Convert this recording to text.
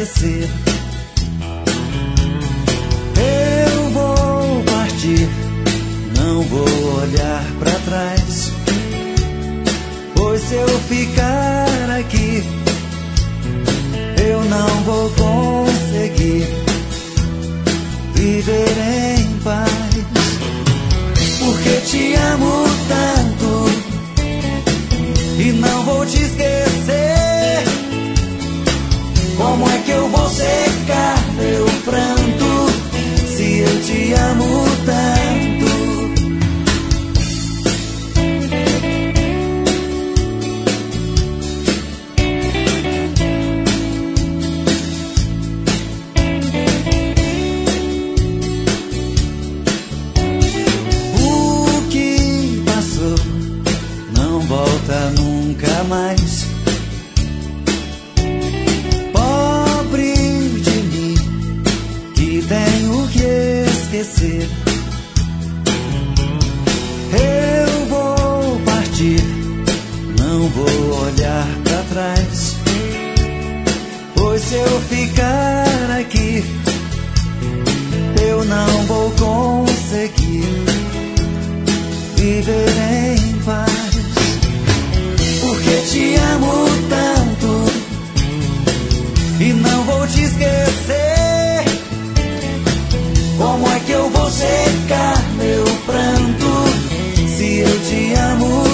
esquecer. Eu vou partir, não vou olhar pra trás, pois se eu ficar aqui, eu não vou conseguir viver em paz. Porque te amo tanto e não vou te esquecer. Como é que eu vou secar meu pranto se eu te amo tanto? O que passou não volta nunca mais. Pobre de mim que tenho que esquecer. Eu vou partir, não vou olhar pra trás, pois se eu ficar aqui, eu não vou conseguir viver em paz. Porque te amo tanto e não vou te esquecer. Como é que eu vou secar meu pranto se eu te amo